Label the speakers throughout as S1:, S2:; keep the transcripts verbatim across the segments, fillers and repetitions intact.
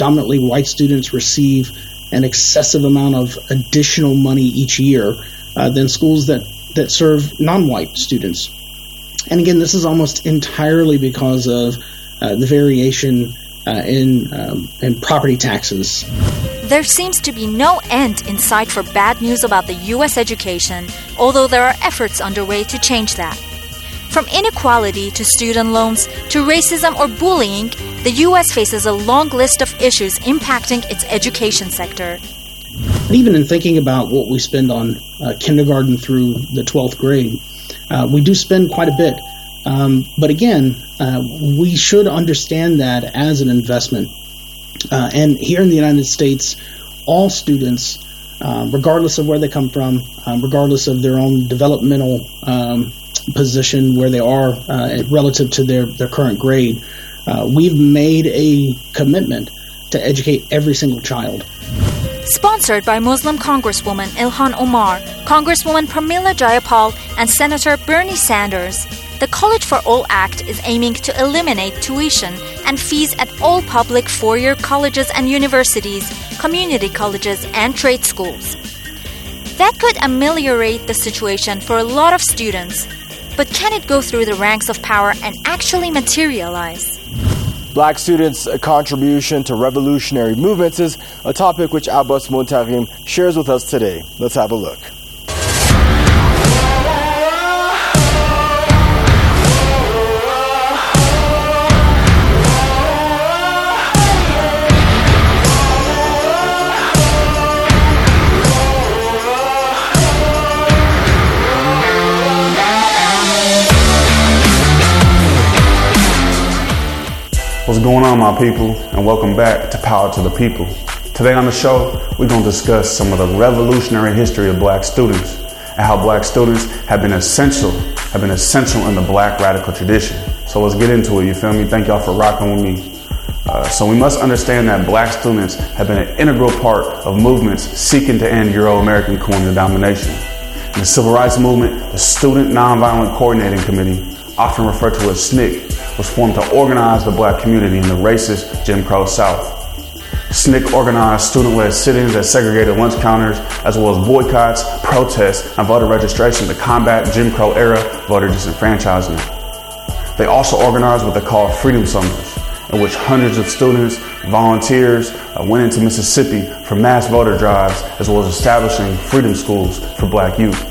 S1: predominantly white students receive an excessive amount of additional money each year uh, than schools that, that serve non-white students. And again, this is almost entirely because of uh, the variation uh, in, um, in property taxes.
S2: There seems to be no end in sight for bad news about the U S education, although there are efforts underway to change that. From inequality to student loans to racism or bullying, the U S faces a long list of issues impacting its education sector.
S1: And even in thinking about what we spend on uh, kindergarten through the twelfth grade, uh, we do spend quite a bit. Um, but again, uh, we should understand that as an investment. Uh, and here in the United States, all students, uh, regardless of where they come from, um, regardless of their own developmental um, position where they are uh, relative to their, their current grade, uh, we've made a commitment to educate every single child.
S2: Sponsored by Muslim Congresswoman Ilhan Omar, Congresswoman Pramila Jayapal, and Senator Bernie Sanders, the College for All Act is aiming to eliminate tuition and fees at all public four-year colleges and universities, community colleges, and trade schools. That could ameliorate the situation for a lot of students, but can it go through the ranks of power and actually materialize?
S3: Black students' contribution to revolutionary movements is a topic which Abbas Montarim shares with us today. Let's have a look.
S4: What's going on, my people, and welcome back to Power to the People. Today on the show, we're going to discuss some of the revolutionary history of black students and how black students have been essential, have been essential in the black radical tradition. So let's get into it, you feel me? Thank y'all for rocking with me. Uh, so we must understand that black students have been an integral part of movements seeking to end Euro-American colonial domination. In the Civil Rights Movement, the Student Nonviolent Coordinating Committee, often referred to as S N C C, was formed to organize the black community in the racist Jim Crow South. S N C C organized student-led sit-ins at segregated lunch counters, as well as boycotts, protests, and voter registration to combat Jim Crow-era voter disenfranchisement. They also organized what they called Freedom Summers, in which hundreds of students, volunteers, uh, went into Mississippi for mass voter drives, as well as establishing freedom schools for black youth.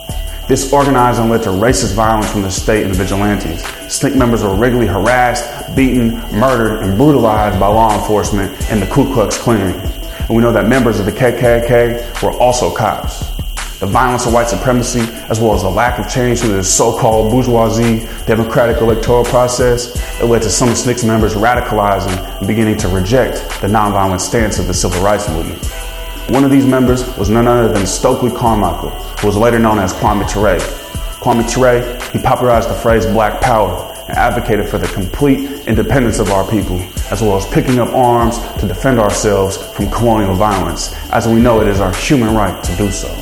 S4: This organizing led to racist violence from the state and the vigilantes. S N C C members were regularly harassed, beaten, murdered, and brutalized by law enforcement and the Ku Klux Klan. And we know that members of the K K K were also cops. The violence of white supremacy, as well as the lack of change through the so-called bourgeoisie democratic electoral process, it led to some S N C C members radicalizing and beginning to reject the nonviolent stance of the civil rights movement. One of these members was none other than Stokely Carmichael, who was later known as Kwame Ture. Kwame Ture, he popularized the phrase Black Power and advocated for the complete independence of our people, as well as picking up arms to defend ourselves from colonial violence, as we know it is our human right to do so.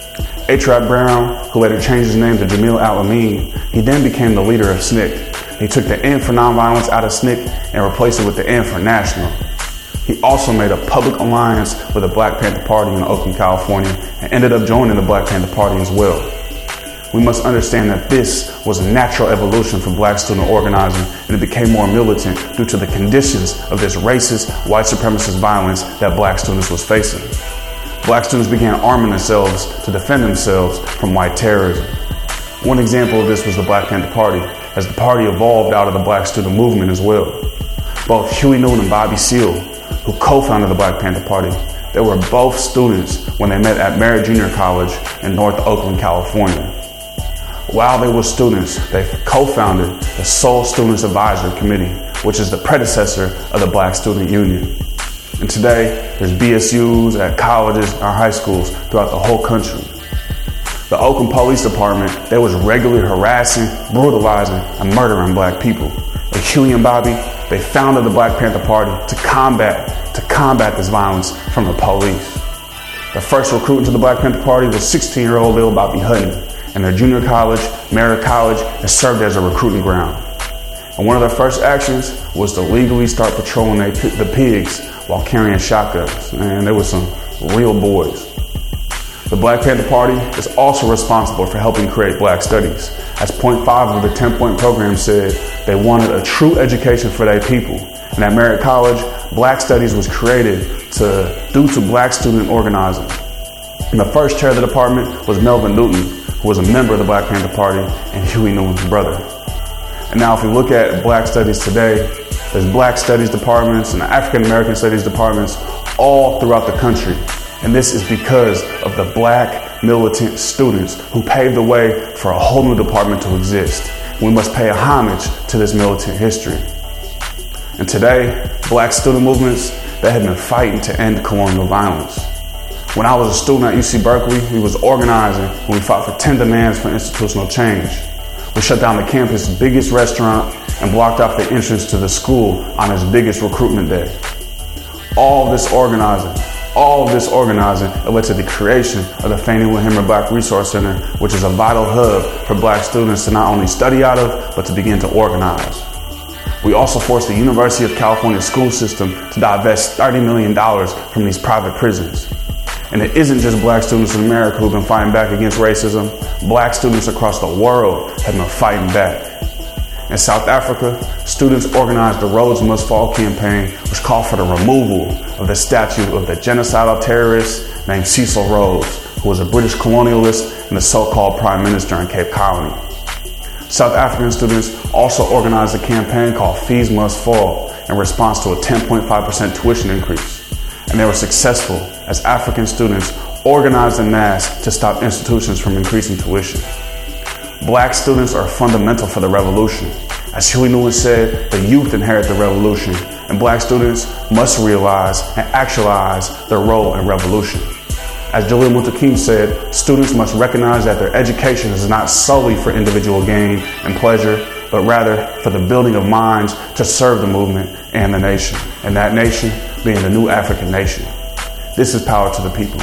S4: A. Trap Brown, who later changed his name to Jamil Al-Amin, he then became the leader of S N C C. He took the N for nonviolence out of S N C C and replaced it with the N for national. He also made a public alliance with the Black Panther Party in Oakland, California, and ended up joining the Black Panther Party as well. We must understand that this was a natural evolution for black student organizing, and it became more militant due to the conditions of this racist, white supremacist violence that black students was facing. Black students began arming themselves to defend themselves from white terrorism. One example of this was the Black Panther Party, as the party evolved out of the black student movement as well. Both Huey Newton and Bobby Seale, who co-founded the Black Panther Party, they were both students when they met at Merritt Junior College in North Oakland, California. While they were students, they co-founded the Soul Students Advisory Committee, which is the predecessor of the Black Student Union. And today, there's B S Us at colleges and high schools throughout the whole country. The Oakland Police Department, they was regularly harassing, brutalizing, and murdering black people. And Huey and Bobby, they founded the Black Panther Party to combat, to combat this violence from the police. The first recruit into the Black Panther Party was sixteen-year-old Lil Bobby Hutton, and their junior college, Merritt College, has served as a recruiting ground. And one of their first actions was to legally start patrolling they, the pigs while carrying shotguns. Man, they were some real boys. The Black Panther Party is also responsible for helping create Black Studies. As point five of the ten-point program said, they wanted a true education for their people. And at Merritt College, Black Studies was created to due to Black student organizing. And the first chair of the department was Melvin Newton, who was a member of the Black Panther Party and Huey Newton's brother. And now if we look at Black Studies today, there's Black Studies departments and African American Studies departments all throughout the country. And this is because of the Black militant students who paved the way for a whole new department to exist. We must pay a homage to this militant history. And today, Black student movements, they have been fighting to end colonial violence. When I was a student at U C Berkeley, we was organizing and we fought for ten demands for institutional change. We shut down the campus' biggest restaurant and blocked off the entrance to the school on its biggest recruitment day. All of this organizing, all of this organizing led to the creation of the Fannie Lou Hamer Black Resource Center, which is a vital hub for Black students to not only study out of, but to begin to organize. We also forced the University of California school system to divest thirty million dollars from these private prisons. And it isn't just Black students in America who've been fighting back against racism. Black students across the world have been fighting back. In South Africa, students organized the Rhodes Must Fall campaign, which called for the removal of the statue of the genocidal terrorist named Cecil Rhodes, who was a British colonialist and the so-called prime minister in Cape Colony. South African students also organized a campaign called Fees Must Fall in response to a ten point five percent tuition increase. And they were successful as African students organized en masse to stop institutions from increasing tuition. Black students are fundamental for the revolution. As Huey Newton said, the youth inherit the revolution, and Black students must realize and actualize their role in revolution. As Julian Luther King said, students must recognize that their education is not solely for individual gain and pleasure, but rather for the building of minds to serve the movement and the nation, and that nation being the new African nation. This is Power to the People.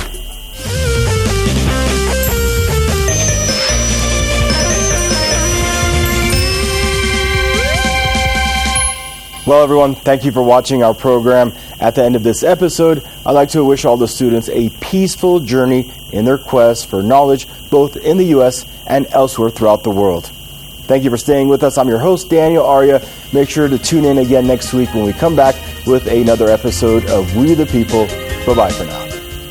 S3: Well, everyone, thank you for watching our program. At the end of this episode, I'd like to wish all the students a peaceful journey in their quest for knowledge, both in the U S and elsewhere throughout the world. Thank you for staying with us. I'm your host, Daniel Arya. Make sure to tune in again next week when we come back with another episode of We the People. Bye-bye for now.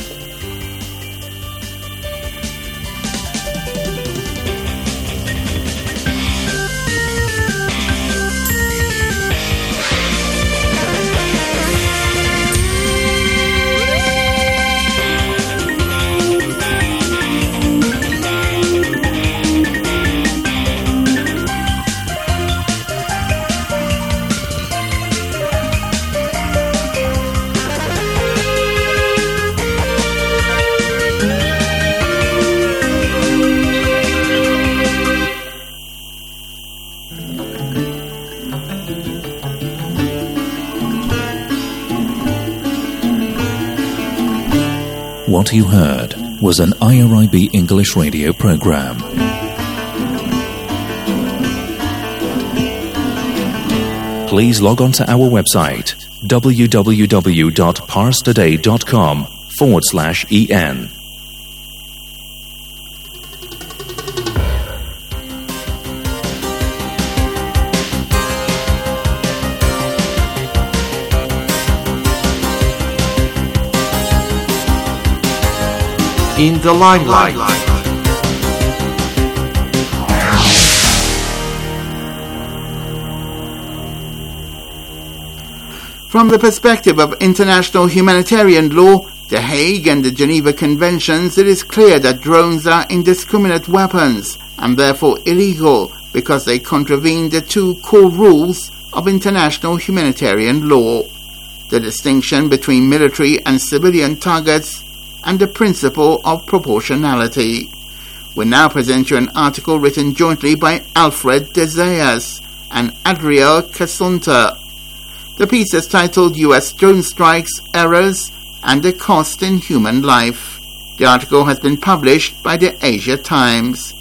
S5: What you heard was an I R I B English radio program. Please log on to our website www.parstoday.com forward slash en.
S6: In the limelight. From the perspective of international humanitarian law, The Hague and the Geneva Conventions, it is clear that drones are indiscriminate weapons and therefore illegal because they contravene the two core rules of international humanitarian law: the distinction between military and civilian targets and the principle of proportionality. We now present you an article written jointly by Alfred de Zayas and Adriel Casunta. The piece is titled U S Drone Strikes, Errors, and the Cost in Human Life. The article has been published by the Asia Times.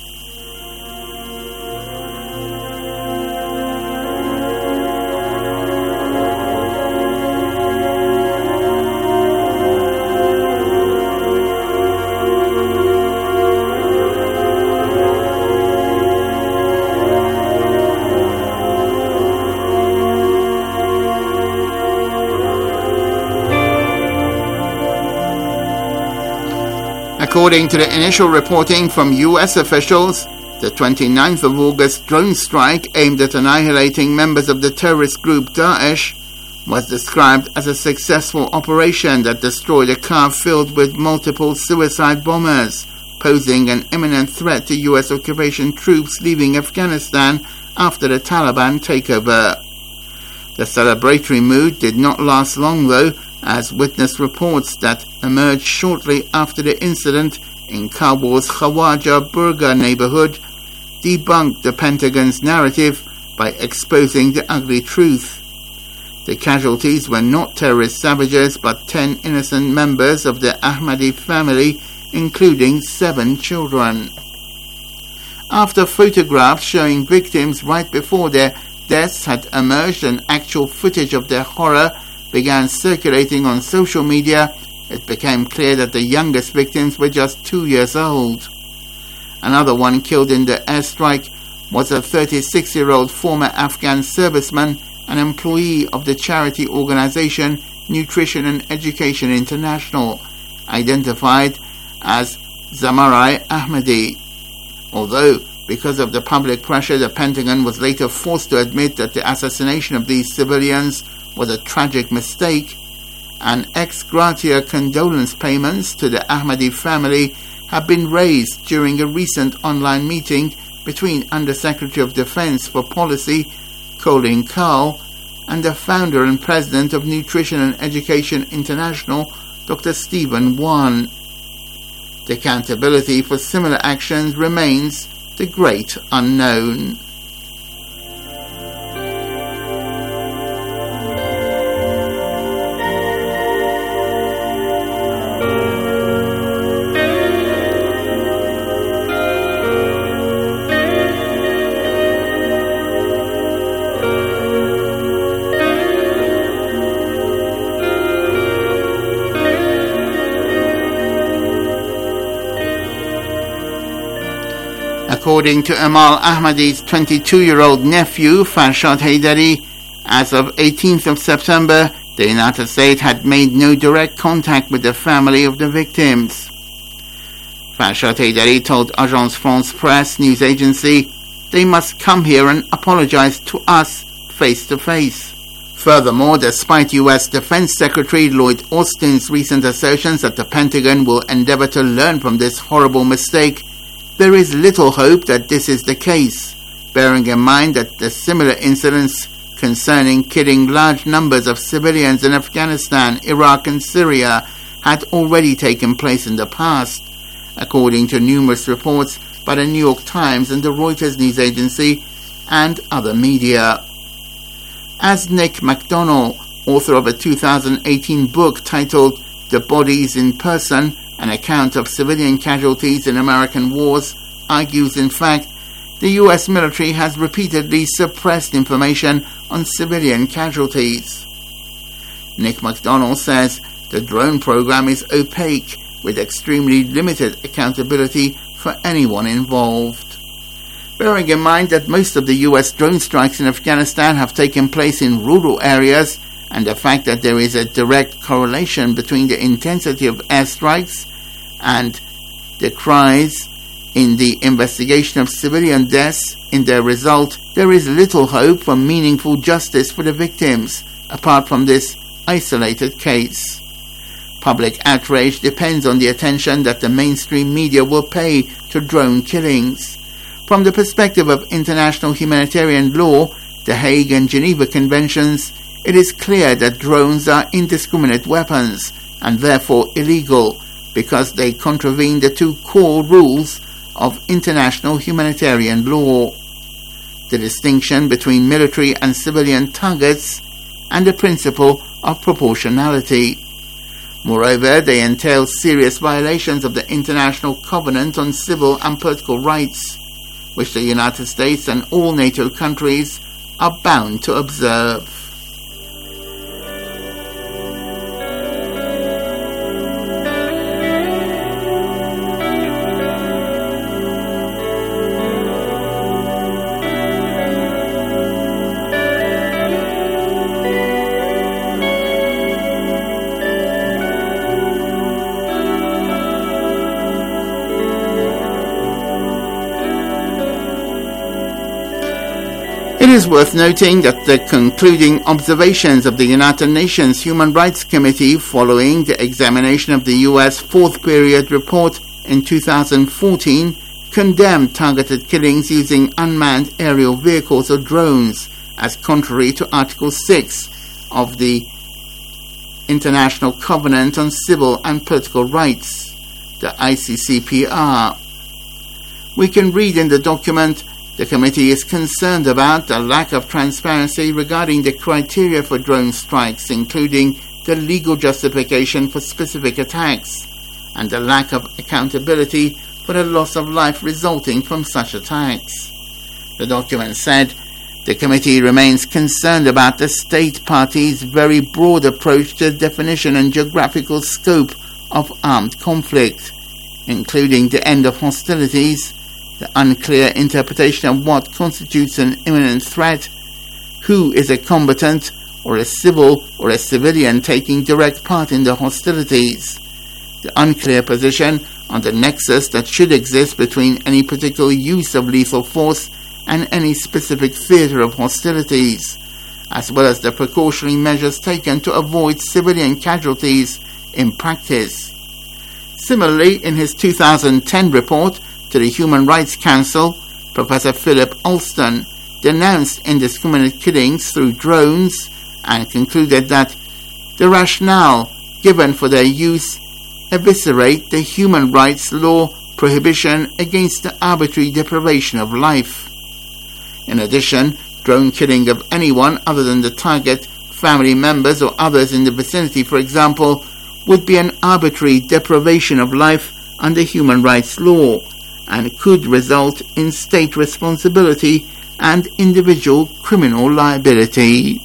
S6: According to the initial reporting from U S officials, the twenty-ninth of August drone strike aimed at annihilating members of the terrorist group Daesh was described as a successful operation that destroyed a car filled with multiple suicide bombers, posing an imminent threat to U S occupation troops leaving Afghanistan after the Taliban takeover. The celebratory mood did not last long though, as witness reports that emerged shortly after the incident in Kabul's Khawaja Burga neighborhood debunked the Pentagon's narrative by exposing the ugly truth. The casualties were not terrorist savages but ten innocent members of the Ahmadi family, including seven children. After photographs showing victims right before their deaths had emerged and actual footage of their horror began circulating on social media, it became clear that the youngest victims were just two years old. Another one killed in the airstrike was a thirty-six-year-old former Afghan serviceman and employee of the charity organization Nutrition and Education International, identified as Zamarai Ahmadi. Although, because of the public pressure, the Pentagon was later forced to admit that the assassination of these civilians was a tragic mistake, and ex gratia condolence payments to the Ahmadi family have been raised during a recent online meeting between Undersecretary of Defense for Policy Colin Kahl and the founder and president of Nutrition and Education International, Doctor Stephen Wan. The accountability for similar actions remains the great unknown. According to Amal Ahmadi's twenty-two-year-old nephew, Farshad Haidari, as of eighteenth of September, the United States had made no direct contact with the family of the victims. Farshad Haidari told Agence France Presse news agency, "They must come here and apologize to us face to face." Furthermore, despite U S Defense Secretary Lloyd Austin's recent assertions that the Pentagon will endeavor to learn from this horrible mistake, there is little hope that this is the case, bearing in mind that the similar incidents concerning killing large numbers of civilians in Afghanistan, Iraq and Syria had already taken place in the past, according to numerous reports by the New York Times and the Reuters news agency and other media. As Nick McDonnell, author of a two thousand eighteen book titled The Bodies in Person, an account of civilian casualties in American wars, argues in fact the U S military has repeatedly suppressed information on civilian casualties. Nick McDonnell says the drone program is opaque, with extremely limited accountability for anyone involved. Bearing in mind that most of the U S drone strikes in Afghanistan have taken place in rural areas, and the fact that there is a direct correlation between the intensity of airstrikes and the cries in the investigation of civilian deaths in their result, there is little hope for meaningful justice for the victims, apart from this isolated case. Public outrage depends on the attention that the mainstream media will pay to drone killings. From the perspective of international humanitarian law, the Hague and Geneva Conventions, it is clear that drones are indiscriminate weapons and therefore illegal, because they contravene the two core rules of international humanitarian law: the distinction between military and civilian targets and the principle of proportionality. Moreover, they entail serious violations of the International Covenant on Civil and Political Rights, which the United States and all NATO countries are bound to observe. is worth noting that the concluding observations of the United Nations Human Rights Committee following the examination of the U S fourth period report in two thousand fourteen condemned targeted killings using unmanned aerial vehicles or drones as contrary to Article six of the International Covenant on Civil and Political Rights, the I C C P R. We can read in the document, the committee is concerned about the lack of transparency regarding the criteria for drone strikes, including the legal justification for specific attacks, and the lack of accountability for the loss of life resulting from such attacks. The document said, the committee remains concerned about the state party's very broad approach to the definition and geographical scope of armed conflict, including the end of hostilities, the unclear interpretation of what constitutes an imminent threat, who is a combatant or a civil or a civilian taking direct part in the hostilities, the unclear position on the nexus that should exist between any particular use of lethal force and any specific theatre of hostilities, as well as the precautionary measures taken to avoid civilian casualties in practice. Similarly, in his two thousand ten report to the Human Rights Council, Professor Philip Alston denounced indiscriminate killings through drones and concluded that the rationale given for their use eviscerate the human rights law prohibition against the arbitrary deprivation of life. In addition, drone killing of anyone other than the target, family members or others in the vicinity, for example, would be an arbitrary deprivation of life under human rights law and could result in state responsibility and individual criminal liability.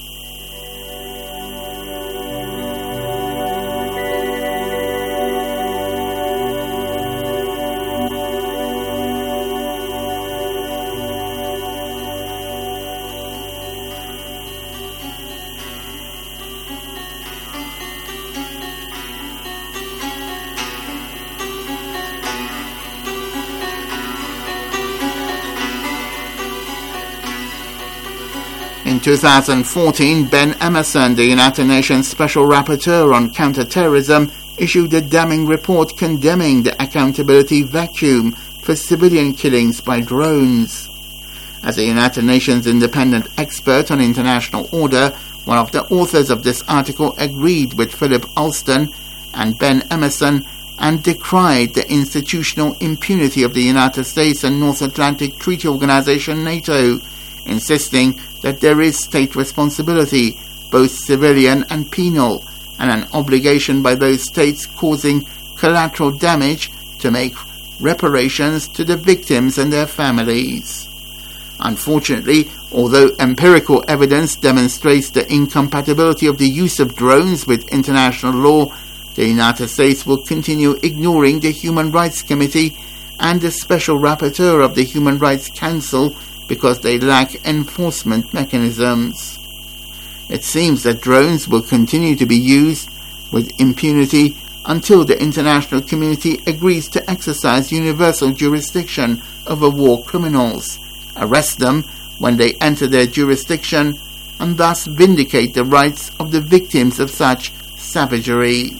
S6: In two thousand fourteen, Ben Emerson, the United Nations Special Rapporteur on Counterterrorism, issued a damning report condemning the accountability vacuum for civilian killings by drones. As a United Nations independent expert on international order, one of the authors of this article agreed with Philip Alston and Ben Emerson and decried the institutional impunity of the United States and North Atlantic Treaty Organization NATO, insisting that there is state responsibility, both civilian and penal, and an obligation by those states causing collateral damage to make reparations to the victims and their families. Unfortunately, although empirical evidence demonstrates the incompatibility of the use of drones with international law, the United States will continue ignoring the Human Rights Committee and the Special Rapporteur of the Human Rights Council because they lack enforcement mechanisms. It seems that drones will continue to be used with impunity until the international community agrees to exercise universal jurisdiction over war criminals, arrest them when they enter their jurisdiction, and thus vindicate the rights of the victims of such savagery.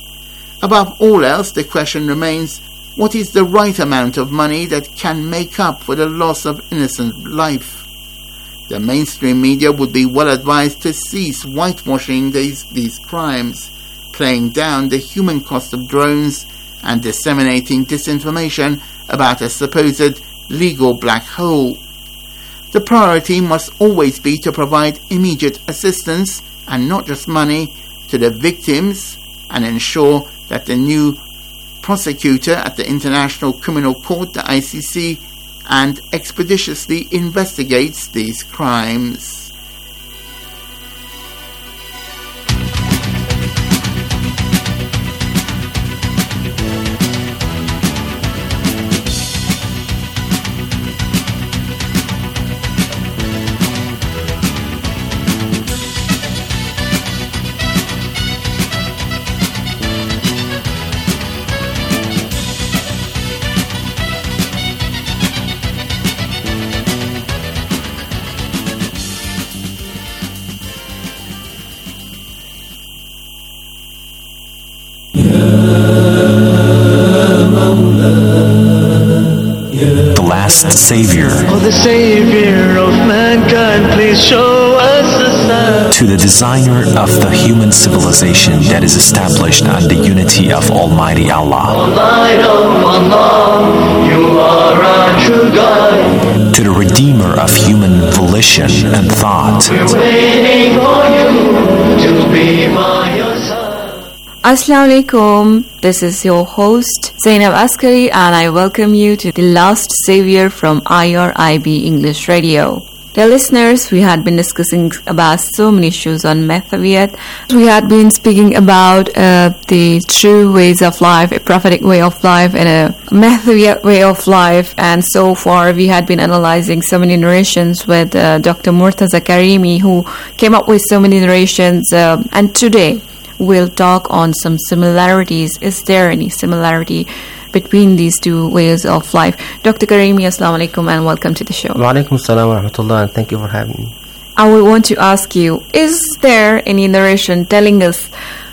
S6: Above all else, the question remains, what is the right amount of money that can make up for the loss of innocent life? The mainstream media would be well advised to cease whitewashing these, these crimes, playing down the human cost of drones, and disseminating disinformation about a supposed legal black hole. The priority must always be to provide immediate assistance, and not just money, to the victims, and ensure that the new prosecutor at the International Criminal Court, the I C C, and expeditiously investigates these crimes.
S7: last Savior.
S8: Oh, the Savior of mankind, please show us a sign.
S7: To the designer of the human civilization that is established on the unity of Almighty Allah.
S8: O light of Allah, you are our true guide.
S7: To the redeemer of human volition and thought.
S8: We're waiting for you to be by your side.
S9: Assalamu alaikum, this is your host Zainab Askari and I welcome you to the Last Savior from I R I B English Radio. Dear listeners, we had been discussing about so many issues on Mahdaviyat. We had been speaking about uh, the true ways of life, a prophetic way of life and a Mahdaviyat way of life, and so far we had been analyzing so many narrations with uh, Doctor Murtaza Karimi, who came up with so many narrations, uh, and today we'll talk on some similarities. Is there any similarity between these two ways of life? Doctor Karimi, assalamu alaikum and welcome to the show.
S10: Wa alaikum assalam wa rahmatullah, and thank you for having me.
S9: I would want to ask you, is there any narration telling us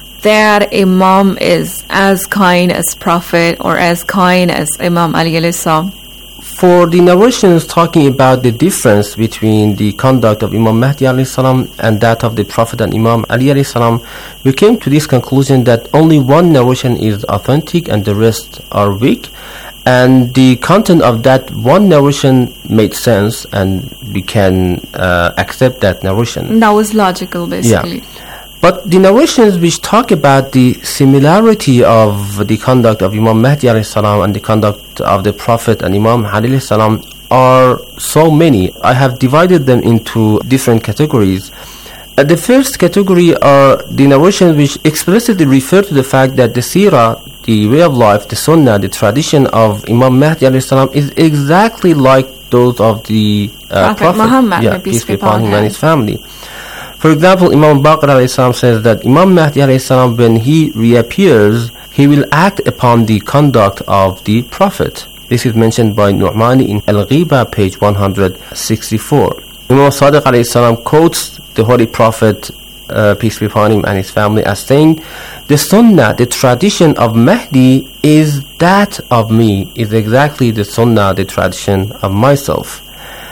S9: that Imam is as kind as Prophet or as kind as Imam Ali alayhi salam?
S10: For the narrations talking about the difference between the conduct of Imam Mahdi alayhi salam and that of the Prophet and Imam Ali alayhi salam, we came to this conclusion that only one narration is authentic and the rest are weak, and the content of that one narration made sense and we can uh, accept that narration.
S9: That was logical, basically.
S10: Yeah. But the narrations which talk about the similarity of the conduct of Imam Mahdi alayhi salam and the conduct of the Prophet and Imam Ali alayhi salam are so many. I have divided them into different categories. Uh, the first category are the narrations which explicitly refer to the fact that the seerah, the way of life, the sunnah, the tradition of Imam Mahdi alayhi salam is exactly like those of the uh,
S9: Prophet, Prophet Muhammad,
S10: yeah, peace be upon him and his family. For example, Imam Baqir alayhi salam says that Imam Mahdi alayhi salam, when he reappears, he will act upon the conduct of the Prophet. This is mentioned by Nu'mani in Al-Ghiba, page one hundred sixty-four. Imam Sadiq alayhi salam quotes the Holy Prophet, uh, peace be upon him and his family, as saying, the sunnah, the tradition of Mahdi is that of me, is exactly the sunnah, the tradition of myself.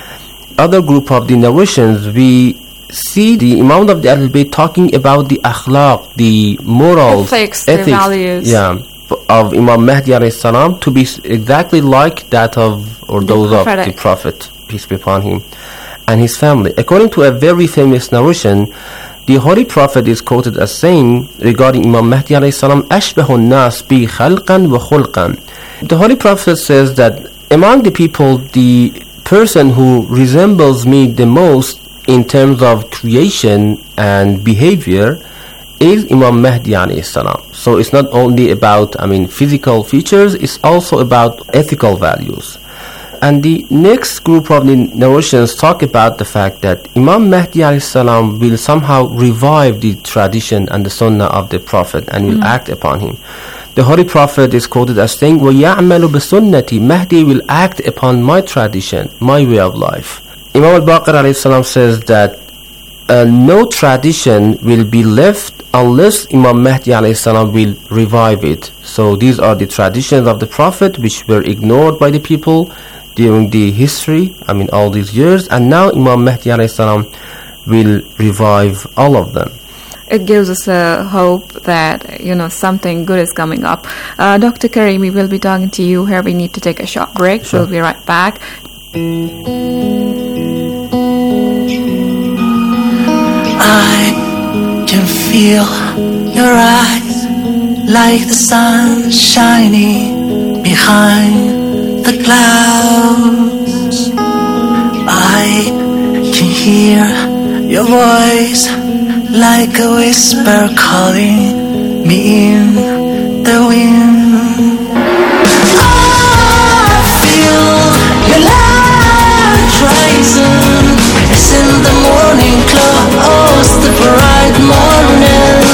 S10: Other group of the narrations, we see the Imam of the Ahlul Bayt talking about the akhlaq, the morals,
S9: ethics,
S10: ethics
S9: the values,
S10: yeah, of Imam Mahdi alayhi salam to be exactly like that of or
S9: the
S10: those
S9: prophetic.
S10: of the Prophet, peace be upon him, and his family. According to a very famous narration, the Holy Prophet is quoted as saying regarding Imam Mahdi alayhi salam, "Ashbahu an-nas bi khalqan wa khulqan." The Holy Prophet says that among the people, the person who resembles me the most in terms of creation and behavior is Imam Mahdi alayhi salam. So it's not only about, I mean, physical features, it's also about ethical values. And the next group of the narrations talk about the fact that Imam Mahdi alayhi salam will somehow revive the tradition and the sunnah of the Prophet and will mm. act upon him. The Holy Prophet is quoted as saying, وَيَعْمَلُ بِسُنَّتِي, Mahdi will act upon my tradition, my way of life. Imam al-Baqir alayhi salam says that uh, no tradition will be left unless Imam Mahdi alayhi salam will revive it. So these are the traditions of the Prophet which were ignored by the people during the history, I mean all these years, and now Imam Mahdi alayhi salam will revive all of them.
S9: It gives us a hope that, you know, something good is coming up. Uh, Doctor Karimi, we'll be talking to you here. We need to take a short break. Sure. We'll be right back.
S11: I can feel your eyes like the sun shining behind the clouds. I can hear your voice like a whisper calling me in the wind. I feel your light rising. It's in the morning close, the bright morning.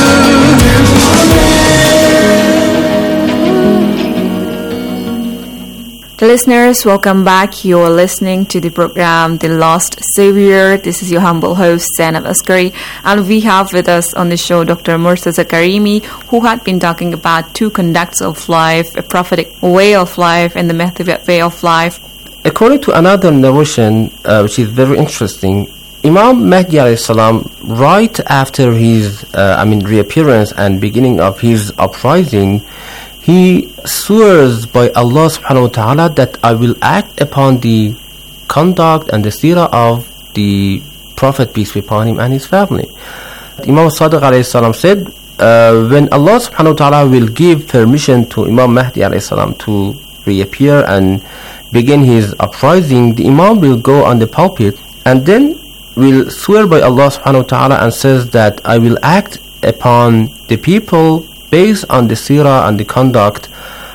S9: Listeners, welcome back. You're listening to the program The Lost Savior. This is your humble host, Zainab Askari, and we have with us on the show Doctor Murtaza Karimi, who had been talking about two conducts of life, a prophetic way of life and the Mahdaviyat way of life.
S10: according to another narration, uh, which is very interesting, Imam Mahdi alayhi salam, right after his, uh, I mean, reappearance and beginning of his uprising, he swears by Allah subhanahu wa ta'ala that I will act upon the conduct and the seerah of the Prophet, peace be upon him, and his family. Imam Sadiq alayhi salam said, uh, when Allah subhanahu wa ta'ala will give permission to Imam Mahdi alayhi salam to reappear and begin his uprising, the Imam will go on the pulpit and then will swear by Allah subhanahu wa ta'ala and says that I will act upon the people based on the seerah and the conduct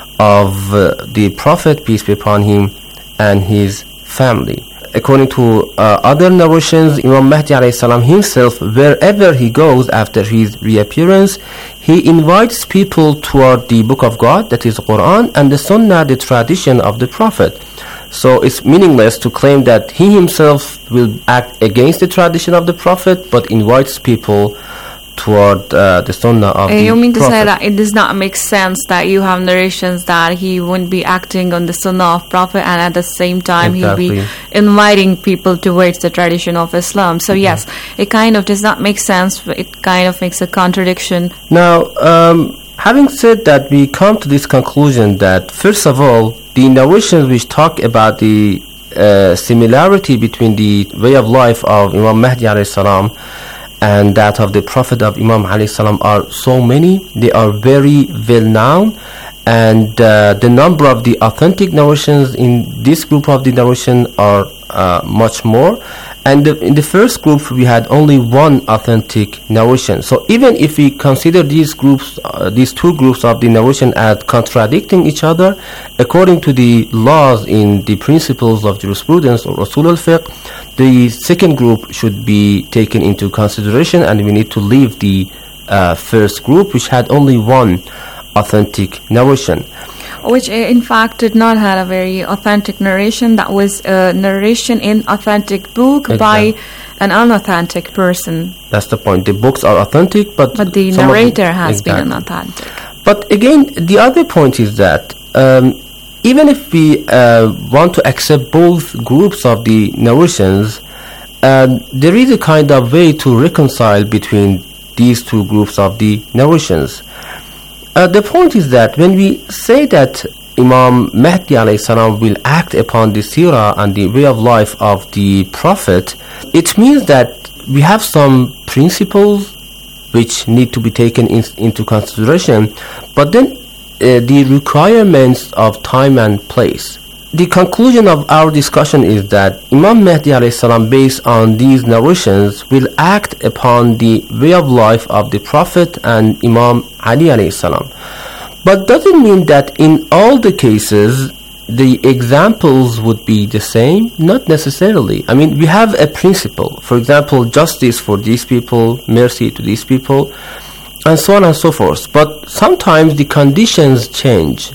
S10: of uh, the Prophet, peace be upon him, and his family. According to uh, other narrations, Imam Mahdi alayhi salam himself, wherever he goes after his reappearance, he invites people toward the Book of God, that is Quran, and the Sunnah, the tradition of the Prophet. So it's meaningless to claim that he himself will act against the tradition of the Prophet, but invites people toward uh, the Sunnah of uh, the
S9: You mean to
S10: Prophet.
S9: say that it does not make sense that you have narrations that he wouldn't be acting on the Sunnah of Prophet and at the same time
S10: Exactly.
S9: he'll be inviting people towards the tradition of Islam. So yes, it kind of does not make sense. It kind of makes a contradiction.
S10: Now, um, having said that, we come to this conclusion that, first of all, the narrations which talk about the uh, similarity between the way of life of Imam Mahdi alayhi salam and that of the Prophet of Imam alayhi salam are so many. They are very well known, and uh, the number of the authentic narrations in this group of the narration are uh, much more. And the, in the first group we had only one authentic narration. So even if we consider these groups, uh, these two groups of the narration as contradicting each other, according to the laws in the principles of jurisprudence or usul al-fiqh, the second group should be taken into consideration, and we need to leave the uh, first group, which had only one authentic narration.
S9: Which in fact did not have a very authentic narration. That was a narration in authentic book
S10: Exactly.
S9: by an unauthentic person.
S10: That's the point. The books are authentic, but
S9: But the
S10: some of
S9: narrator
S10: them-
S9: has
S10: exactly.
S9: been unauthentic.
S10: But again, the other point is that um, even if we uh, want to accept both groups of the narrations, um, there is a kind of way to reconcile between these two groups of the narrations. Uh, the point is that when we say that Imam Mahdi alayhi salam will act upon the seerah and the way of life of the Prophet, it means that we have some principles which need to be taken in, into consideration, but then uh, the requirements of time and place. The conclusion of our discussion is that Imam Mahdi alayhi salam, based on these narrations, will act upon the way of life of the Prophet and Imam Ali alayhi salam. But does it mean that in all the cases the examples would be the same? Not necessarily. I mean, we have a principle. For example, justice for these people, mercy to these people, and so on and so forth. But sometimes the conditions change.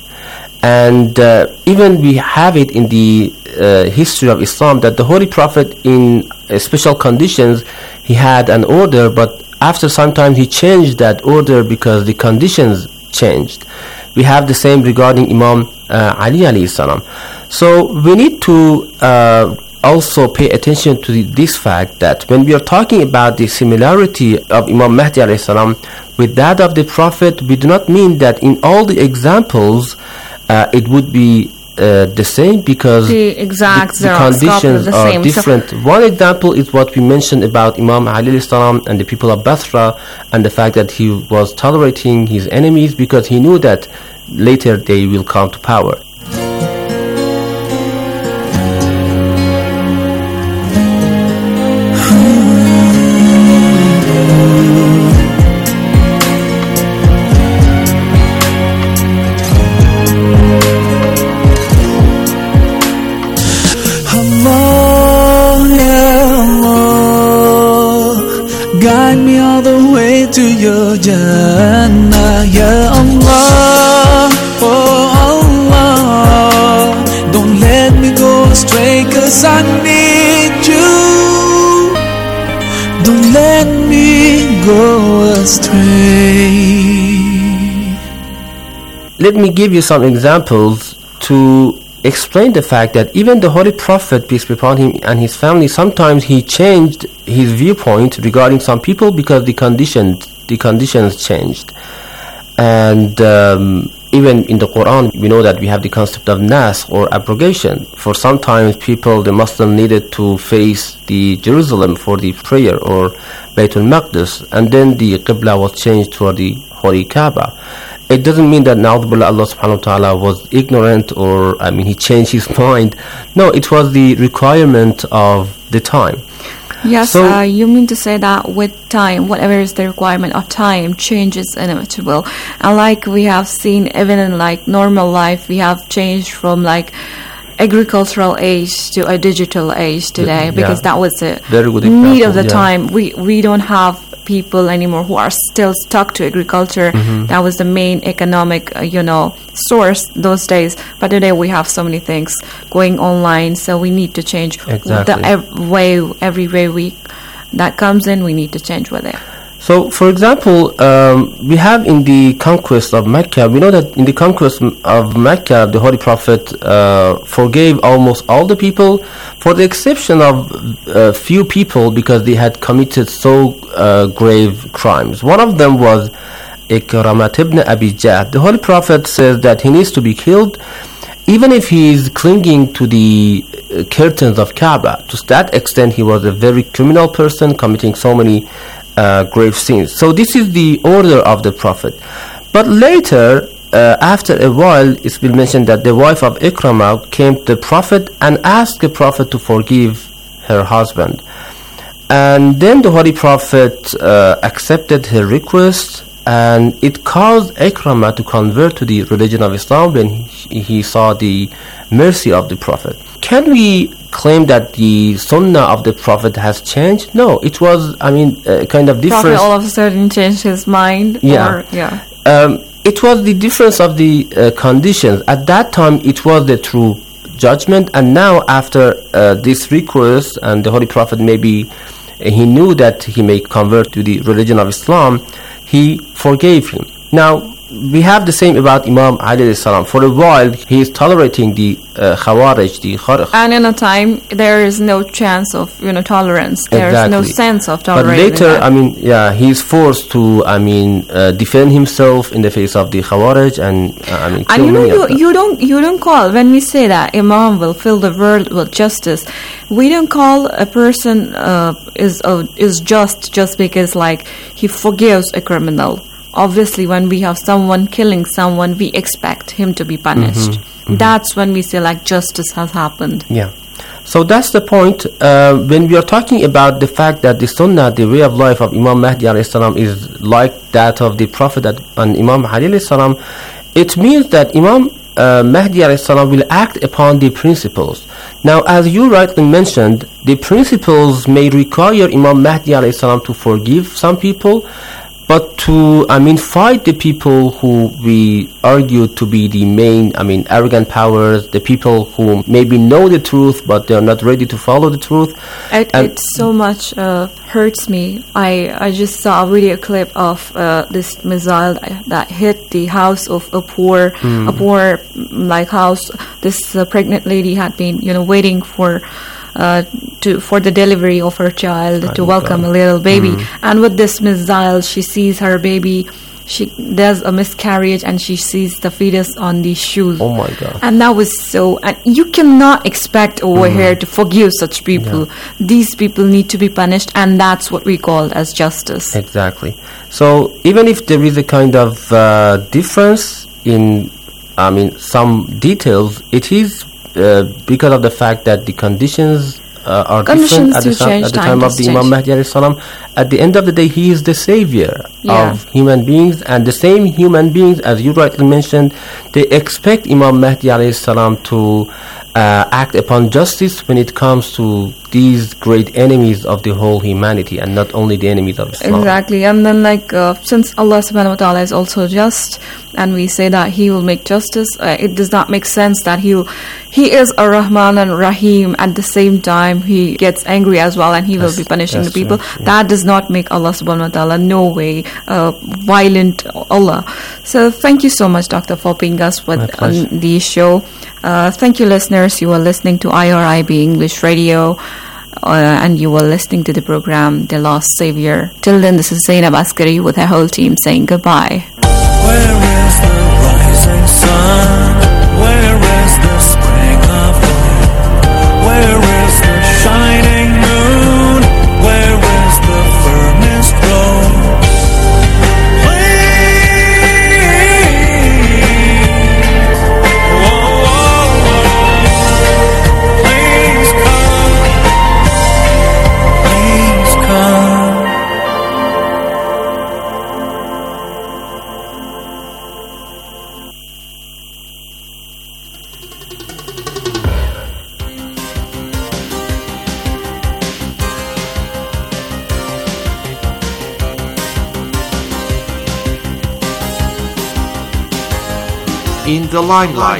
S10: And uh, even we have it in the uh, history of Islam that the Holy Prophet, in uh, special conditions, he had an order, but after some time he changed that order because the conditions changed. We have the same regarding Imam uh, Ali alayhi salam. So we need to uh, also pay attention to the, this fact that when we are talking about the similarity of Imam Mahdi alayhi salam with that of the Prophet, we do not mean that in all the examples uh, it would be uh, the same, because
S9: The exact
S10: the, the
S9: Xerox copy
S10: conditions
S9: of the
S10: are
S9: same. So-
S10: different. One example is what we mentioned about Imam Ali alayhi salam and the people of Basra, and the fact that he was tolerating his enemies because he knew that later they will come to power.
S11: Allah, ya Allah, guide me all the way to your Jannah, ya Allah, oh Allah, don't let me go astray, 'cause I need you, don't let me go astray.
S10: Let me give you some examples to explained the fact that even the Holy Prophet, peace be upon him, and his family, sometimes he changed his viewpoint regarding some people because the conditions the conditions changed. And um, even in the Quran, we know that we have the concept of naskh or abrogation. For sometimes people, the Muslim needed to face the Jerusalem for the prayer or Baytul Maqdis, and then the Qibla was changed toward the Holy Kaaba. It doesn't mean that na'udhu Allah subhanahu wa ta'ala was ignorant or, I mean, he changed his mind. No, it was the requirement of the time.
S9: Yes,
S10: so,
S9: uh, you mean to say that with time, whatever is the requirement of time, change is inevitable. And like we have seen, even in like normal life, we have changed from like agricultural age to a digital age today, because
S10: yeah.
S9: that was the
S10: Very good
S9: need
S10: example,
S9: of the
S10: yeah.
S9: time. We we don't have people anymore who are still stuck to agriculture.
S10: Mm-hmm.
S9: That was the main economic, uh, you know, source those days. But today we have so many things going online, so we need to change
S10: Exactly.
S9: the ev- way, every way we that comes in, we need to change with it.
S10: So, for example, um, we have in the conquest of Mecca, we know that in the conquest of Mecca, the Holy Prophet uh, forgave almost all the people, for the exception of a few people because they had committed so uh, grave crimes. One of them was Ikramat ibn Abi Jahl. The Holy Prophet says that he needs to be killed even if he is clinging to the uh, curtains of Kaaba. To that extent, he was a very criminal person, committing so many Uh, grave sins. So this is the order of the Prophet. But later, uh, after a while, it's been mentioned that the wife of Ikramah came to the Prophet and asked the Prophet to forgive her husband. And then the Holy Prophet uh, accepted her request, and it caused Ikramah to convert to the religion of Islam when he, he saw the mercy of the Prophet. Can we claim that the sunnah of the Prophet has changed? No, it was, I mean, uh, kind of different.
S9: Prophet all of a sudden changed his mind?
S10: Yeah.
S9: Or, yeah.
S10: Um, it was the difference of the uh, conditions. At that time, it was the true judgment, and now after uh, this request, and the Holy Prophet maybe, uh, he knew that he may convert to the religion of Islam, he forgave him. Now, we have the same about Imam Ali alayhi salam. For a while, he is tolerating the uh, Khawarij, the Kharij.
S9: And in a time, there is no chance of, you know, tolerance. There
S10: Exactly.
S9: is no sense of
S10: But
S9: tolerating
S10: later,
S9: that.
S10: I mean, yeah, he is forced to, I mean, uh, defend himself in the face of the Khawarij, and uh, I mean,
S9: And
S10: kill
S9: you know,
S10: many of
S9: you,
S10: them.
S9: you don't you don't call, when we say that Imam will fill the world with justice, we don't call a person uh, is uh, is just just because like he forgives a criminal. Obviously, when we have someone killing someone, we expect him to be punished.
S10: Mm-hmm, mm-hmm.
S9: That's when we say like justice has happened.
S10: Yeah. So that's the point. Uh, when we are talking about the fact that the Sunnah, the way of life of Imam Mahdi alayhi salam, is like that of the Prophet and Imam Ali alayhi salam, it means that Imam uh, Mahdi alayhi salam will act upon the principles. Now, as you rightly mentioned, the principles may require Imam Mahdi alayhi salam to forgive some people, but to, I mean, fight the people who we argue to be the main, I mean, arrogant powers, the people who maybe know the truth, but they're not ready to follow the truth.
S9: It, it so much uh, hurts me. I, I just saw a video clip of uh, this missile that hit the house of a poor,
S10: Mm.
S9: a poor, like, house. This uh, pregnant lady had been, you know, waiting for Uh, to for the delivery of her child,
S10: Oh
S9: to
S10: my
S9: welcome
S10: God.
S9: a little baby.
S10: Mm.
S9: And with this missile, she sees her baby, she does a miscarriage, and she sees the fetus on the shoes.
S10: Oh my God.
S9: And that was so, and you cannot expect over
S10: Mhm.
S9: here to forgive such people. These people need to be punished, and that's what we call as justice.
S10: Exactly. So even if there is a kind of uh, difference in, I mean, some details, it is uh, because of the fact that the conditions uh, are
S9: Conditions
S10: different at
S9: do
S10: the, time,
S9: change,
S10: at the
S9: time
S10: time of
S9: does
S10: the Imam
S9: change.
S10: Mahdi alayhi salam. At the end of the day, he is the savior
S9: Yeah.
S10: of human beings, and the same human beings, as you rightly mentioned, they expect Imam Mahdi alayhi salam to uh, act upon justice when it comes to these great enemies of the whole humanity, and not only the enemies of Islam.
S9: Exactly. And then, like, uh, since Allah subhanahu wa ta'ala is also just, and we say that He will make justice, uh, it does not make sense that He'll, He is a Rahman and Rahim. At the same time, He gets angry as well, and He will
S10: That's-
S9: be punishing the
S10: that's
S9: people.
S10: right, yeah.
S9: That does not make Allah subhanahu wa ta'ala, no way. uh, violent Allah. So thank you so much, Doctor, for being us with on the show. Uh, thank you, listeners. You are listening to I R I B English Radio. Uh, and you were listening to the program The Lost Savior. Till then, this is Zainab Askari with her whole team saying goodbye.
S11: Where is the rising sun? Where is the spring of life? Where is the shining moon? Where is the firmest glow?
S6: In the limelight.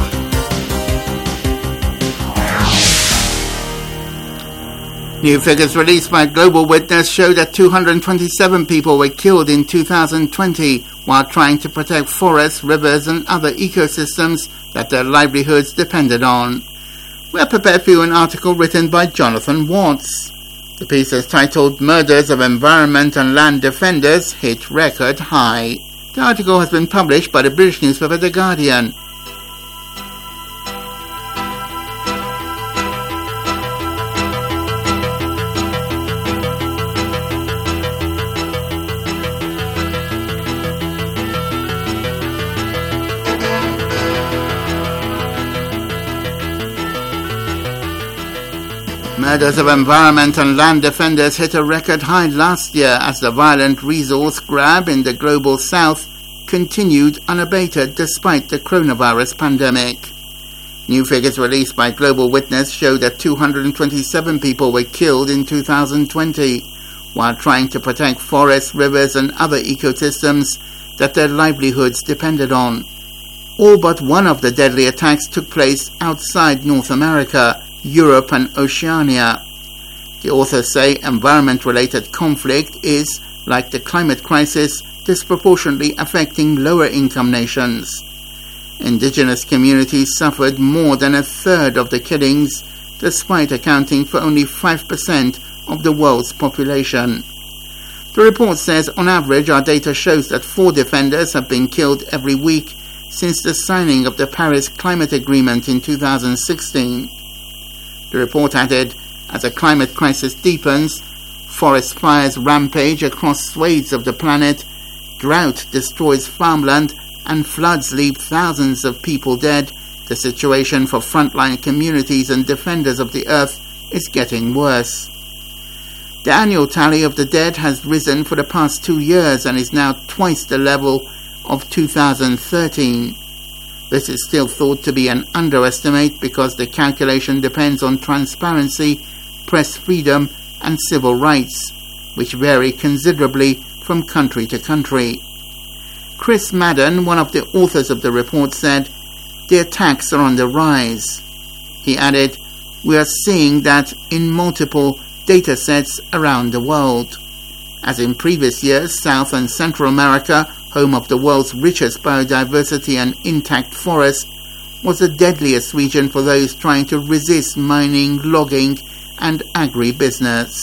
S6: New figures released by Global Witness show that two hundred twenty-seven people were killed in two thousand twenty while trying to protect forests, rivers and other ecosystems that their livelihoods depended on. We are prepared for you an article written by Jonathan Watts. The piece is titled Murders of Environment and Land Defenders Hit Record High. The article has been published by the British newspaper The Guardian. Murders of environment and land defenders hit a record high last year as the violent resource grab in the global south continued unabated despite the coronavirus pandemic. New figures released by Global Witness show that two hundred twenty-seven people were killed in two thousand twenty while trying to protect forests, rivers and other ecosystems that their livelihoods depended on. All but one of the deadly attacks took place outside North America, Europe and Oceania. The authors say environment-related conflict is, like the climate crisis, disproportionately affecting lower-income nations. Indigenous communities suffered more than a third of the killings, despite accounting for only five percent of the world's population. The report says on average our data shows that four defenders have been killed every week since the signing of the Paris Climate Agreement in two thousand sixteen. The report added, as the climate crisis deepens, forest fires rampage across swathes of the planet, drought destroys farmland, and floods leave thousands of people dead, the situation for frontline communities and defenders of the earth is getting worse. The annual tally of the dead has risen for the past two years and is now twice the level of two thousand thirteen. This is still thought to be an underestimate because the calculation depends on transparency, press freedom, and civil rights, which vary considerably from country to country. Chris Madden, one of the authors of the report, said, "The attacks are on the rise." He added, "We are seeing that in multiple data sets around the world. As in previous years, South and Central America, home of the world's richest biodiversity and intact forests, was the deadliest region for those trying to resist mining, logging, and agribusiness."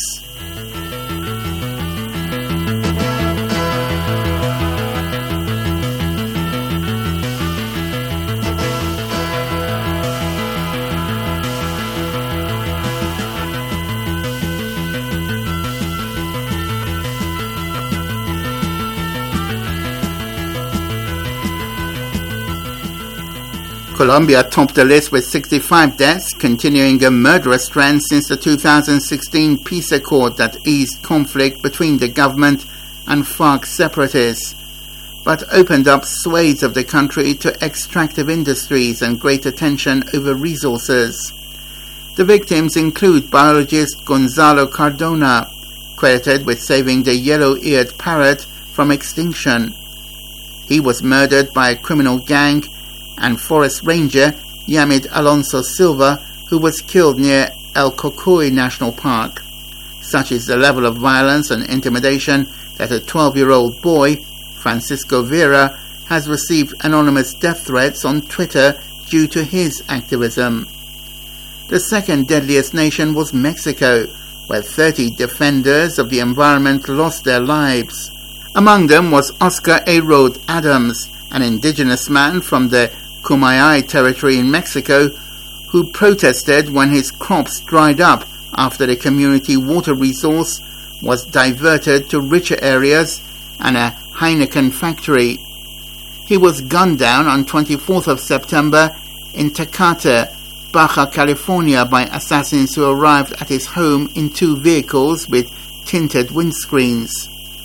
S6: Colombia topped the list with sixty-five deaths, continuing a murderous trend since the two thousand sixteen peace accord that eased conflict between the government and FARC separatists, but opened up swathes of the country to extractive industries and greater tension over resources. The victims include biologist Gonzalo Cardona, credited with saving the yellow-eared parrot from extinction. He was murdered by a criminal gang, and forest ranger Yamid Alonso Silva, who was killed near El Cocoy National Park. Such is the level of violence and intimidation that a twelve-year-old boy, Francisco Vera, has received anonymous death threats on Twitter due to his activism. The second deadliest nation was Mexico, where thirty defenders of the environment lost their lives. Among them was Oscar A. Rode Adams, an indigenous man from the Kumeyaay territory in Mexico, who protested when his crops dried up after the community water resource was diverted to richer areas and a Heineken factory. He was gunned down on twenty-fourth of September in Tecate, Baja California, by assassins who arrived at his home in two vehicles with tinted windscreens.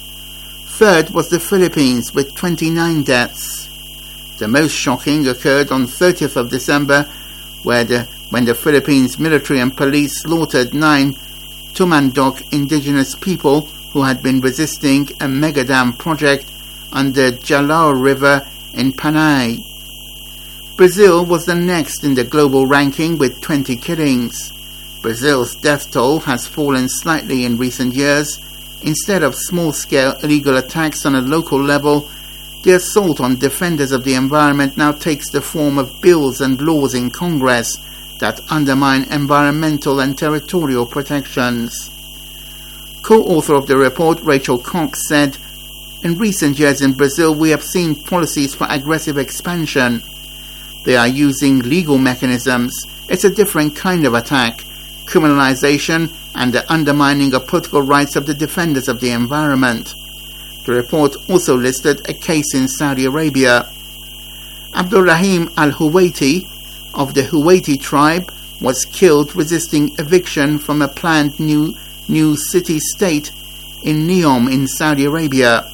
S6: Third was the Philippines, with twenty-nine deaths. The most shocking occurred on thirtieth of December, where the, when the Philippines military and police slaughtered nine Tumandok indigenous people who had been resisting a megadam project on the Jalao River in Panay. Brazil was the next in the global ranking with twenty killings. Brazil's death toll has fallen slightly in recent years. Instead of small-scale illegal attacks on a local level, the assault on defenders of the environment now takes the form of bills and laws in Congress that undermine environmental and territorial protections. Co-author of the report, Rachel Cox, said, "In recent years in Brazil, we have seen policies for aggressive expansion. They are using legal mechanisms. It's a different kind of attack, criminalization and the undermining of political rights of the defenders of the environment." The report also listed a case in Saudi Arabia. Abdulrahim al-Huwaiti of the Huwaiti tribe was killed resisting eviction from a planned new, new city-state in Neom in Saudi Arabia.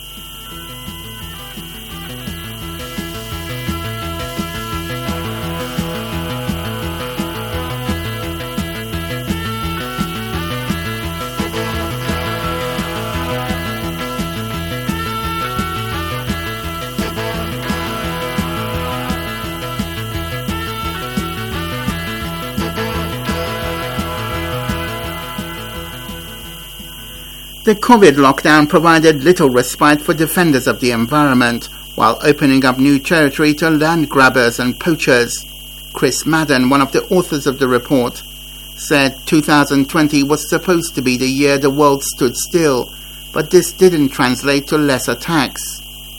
S6: The COVID lockdown provided little respite for defenders of the environment, while opening up new territory to land grabbers and poachers. Chris Madden, one of the authors of the report, said two thousand twenty was supposed to be the year the world stood still, but this didn't translate to less attacks.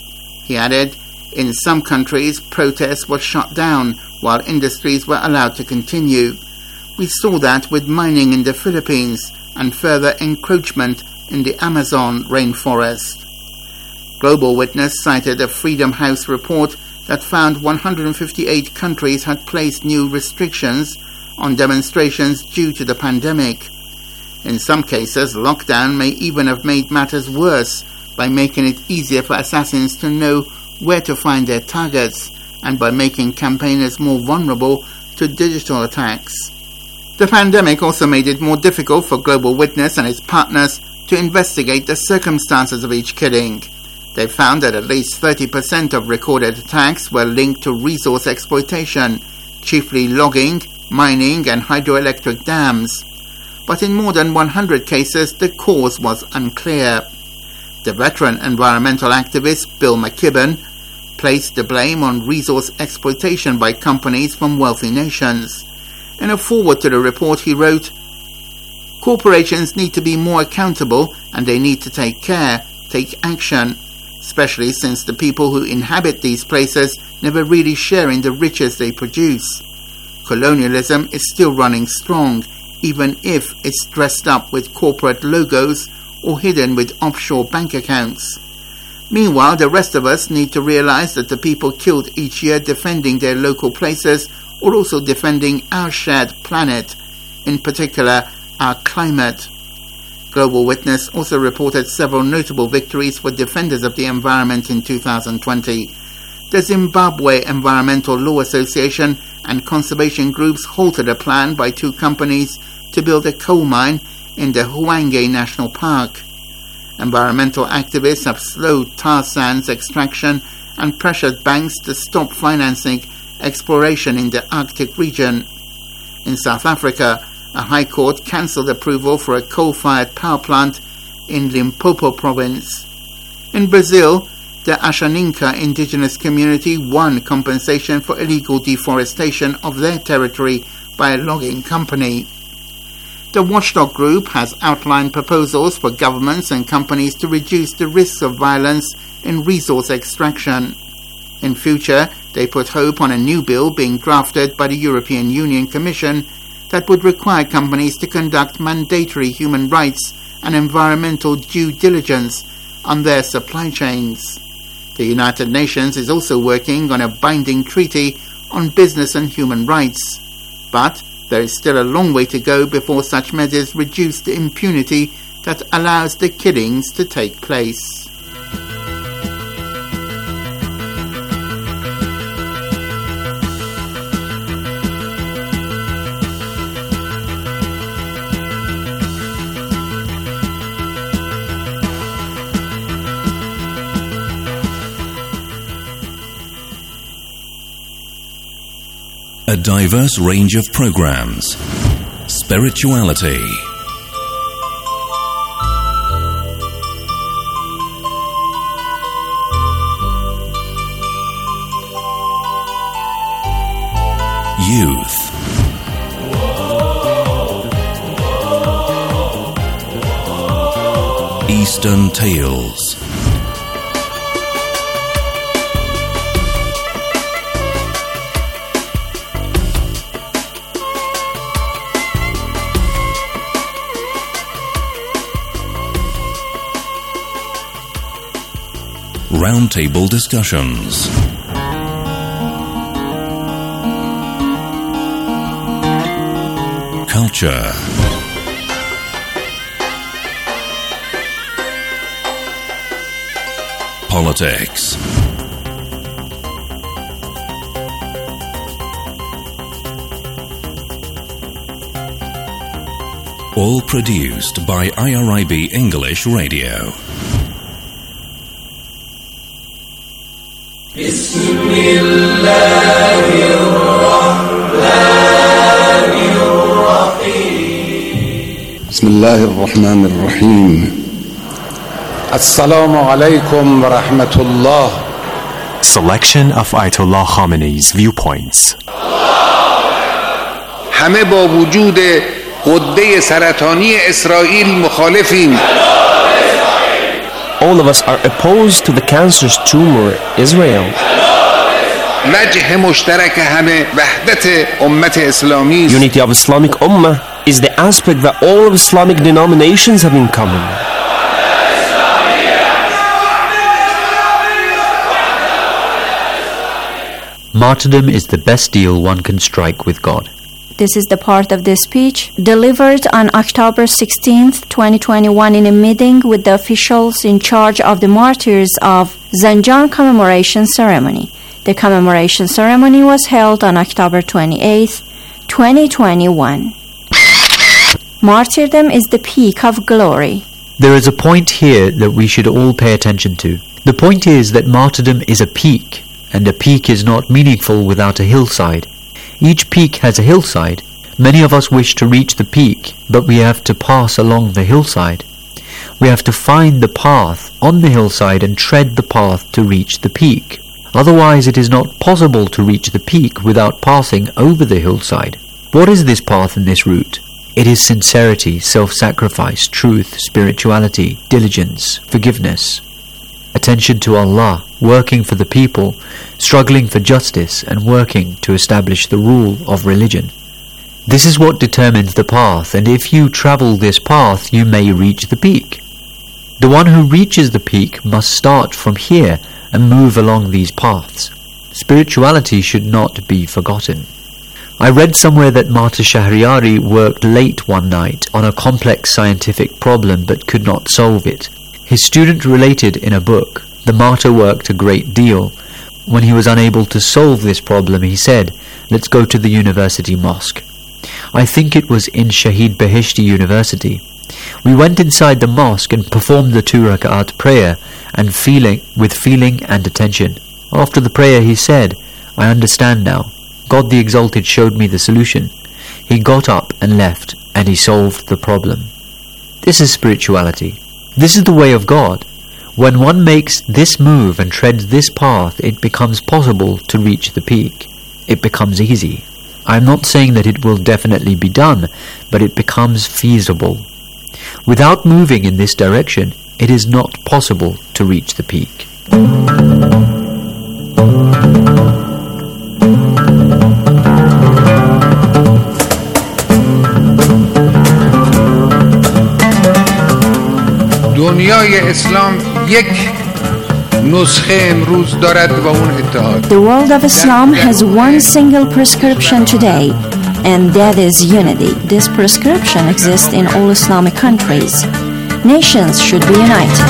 S6: He added, in some countries, protests were shut down while industries were allowed to continue. We saw that with mining in the Philippines and further encroachment in the Amazon rainforest. Global Witness cited a Freedom House report that found one hundred fifty-eight countries had placed new restrictions on demonstrations due to the pandemic. In some cases, lockdown may even have made matters worse by making it easier for assassins to know where to find their targets and by making campaigners more vulnerable to digital attacks. The pandemic also made it more difficult for Global Witness and its partners to investigate the circumstances of each killing. They found that at least thirty percent of recorded attacks were linked to resource exploitation, chiefly logging, mining and hydroelectric dams. But in more than one hundred cases, the cause was unclear. The veteran environmental activist Bill McKibben placed the blame on resource exploitation by companies from wealthy nations. In a foreword to the report, he wrote, "Corporations need to be more accountable and they need to take care, take action, especially since the people who inhabit these places never really share in the riches they produce. Colonialism is still running strong, even if it's dressed up with corporate logos or hidden with offshore bank accounts. Meanwhile, the rest of us need to realize that the people killed each year defending their local places are also defending our shared planet, in particular our climate." Global Witness also reported several notable victories for defenders of the environment in two thousand twenty. The Zimbabwe Environmental Law Association and conservation groups halted a plan by two companies to build a coal mine in the Hwange National Park. Environmental activists have slowed tar sands extraction and pressured banks to stop financing exploration in the Arctic region. In South Africa, a High Court cancelled approval for a coal-fired power plant in Limpopo province. In Brazil, the Ashaninka indigenous community won compensation for illegal deforestation of their territory by a logging company. The watchdog group has outlined proposals for governments and companies to reduce the risks of violence in resource extraction. In future, they put hope on a new bill being drafted by the European Union Commission that would require companies to conduct mandatory human rights and environmental due diligence on their supply chains. The United Nations is also working on a binding treaty on business and human rights, but there is still a long way to go before such measures reduce the impunity that allows the killings to take place.
S5: A diverse range of programs. Spirituality. Youth. Eastern Tales. Roundtable discussions. Culture. Politics. All produced by I R I B English Radio.
S8: بسم الله الرحمن الرحيم
S12: بسم الله الرحمن الرحيم السلام عليكم ورحمة الله.
S7: Selection of Ayatollah Khamenei's viewpoints.
S12: همه با وجود غده سرطانی اسرائیل مخالفیم.
S10: All of us are opposed to the cancerous tumor, Israel.
S12: وجه مشترک همه وحدت امت اسلامی.
S10: Unity of Islamic Ummah is the aspect that all of Islamic denominations have in common.
S13: Martyrdom is the best deal one can strike with God.
S14: This is the part of the speech delivered on October sixteenth, twenty twenty-one in a meeting with the officials in charge of the martyrs of Zanjan commemoration ceremony. The commemoration ceremony was held on October twenty-eighth, twenty twenty-one. Martyrdom is the peak of glory.
S13: There is a point here that we should all pay attention to. The point is that martyrdom is a peak, and a peak is not meaningful without a hillside. Each peak has a hillside. Many of us wish to reach the peak, but we have to pass along the hillside. We have to find the path on the hillside and tread the path to reach the peak. Otherwise it is not possible to reach the peak without passing over the hillside. What is this path and this route? It is sincerity, self-sacrifice, truth, spirituality, diligence, forgiveness, attention to Allah, working for the people, struggling for justice, and working to establish the rule of religion. This is what determines the path, and if you travel this path, you may reach the peak. The one who reaches the peak must start from here and move along these paths. Spirituality should not be forgotten. I read somewhere that Martyr Shahriari worked late one night on a complex scientific problem but could not solve it. His student related in a book, the martyr worked a great deal. When he was unable to solve this problem, he said, "Let's go to the university mosque." I think it was in Shahid Beheshti University. We went inside the mosque and performed the two rak'at prayer and feeling with feeling and attention. After the prayer he said, "I understand now. God the Exalted showed me the solution." He got up and left, and he solved the problem. This is spirituality. This is the way of God. When one makes this move and treads this path, it becomes possible to reach the peak. It becomes easy. I'm not saying that it will definitely be done, but it becomes feasible. Without moving in this direction, it is not possible to reach the peak.
S12: دنیای اسلام یک نسخه امروز دارد و اون اتحاد.
S14: The world of Islam has one single prescription today, and that is unity. This prescription exists in all Islamic countries. Nations should be united.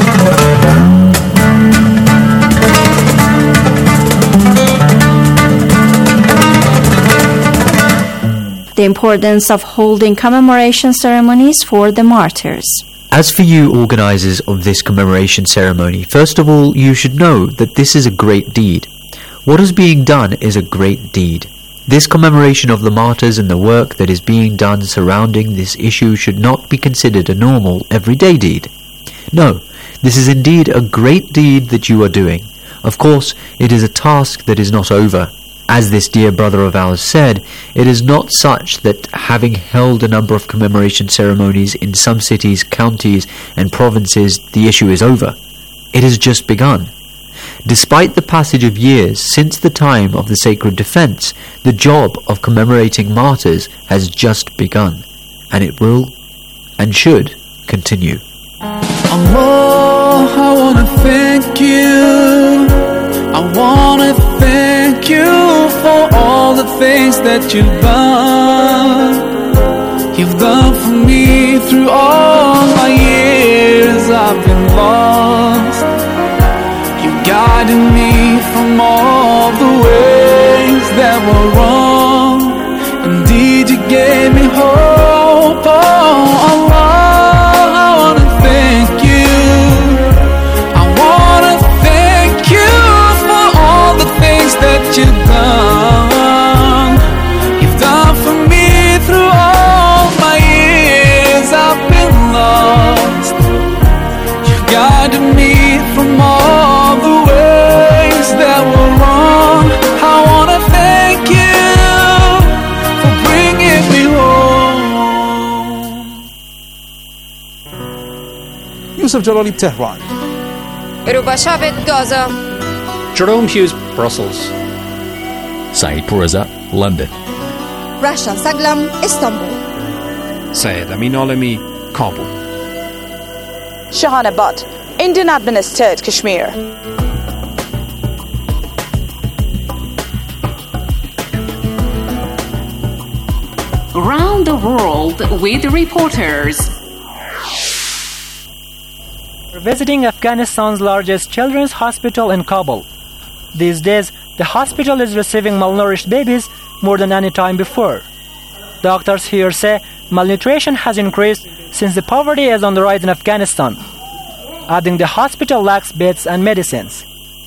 S14: The importance of holding commemoration ceremonies for the martyrs.
S13: As for you organizers of this commemoration ceremony, first of all, you should know that this is a great deed. What is being done is a great deed. This commemoration of the martyrs and the work that is being done surrounding this issue should not be considered a normal, everyday deed. No, this is indeed a great deed that you are doing. Of course, it is a task that is not over. As this dear brother of ours said, it is not such that having held a number of commemoration ceremonies in some cities, counties and provinces, the issue is over. It has just begun. Despite the passage of years since the time of the sacred defense, the job of commemorating martyrs has just begun, and it will and should continue.
S11: Allah, I want to thank you. I want to thank you for all the things that you've done. You've done for me through all my years I've been lost. You've guided me from all the ways that were wrong. Indeed, you gave me hope. Oh, Allah, I want to thank you. I want to thank you for all the things that you've done. You've done for me through all my years I've been lost. You've guided me from all the ways that were wrong. I want to thank you for bringing me home.
S15: Yusuf Jalali, Tehran.
S16: Rubashabet, Gaza.
S17: Jerome Hughes, Brussels.
S5: Saeed Pourreza, London.
S16: Rasha Saglam, Istanbul.
S17: Syed Amin Alami, Kabul.
S18: Shahana Butt, Indian administered Kashmir.
S19: Around the world with reporters.
S20: We're visiting Afghanistan's largest children's hospital in Kabul. These days, the hospital is receiving malnourished babies more than any time before. Doctors here say malnutrition has increased since the poverty is on the rise in Afghanistan, adding the hospital lacks beds and medicines.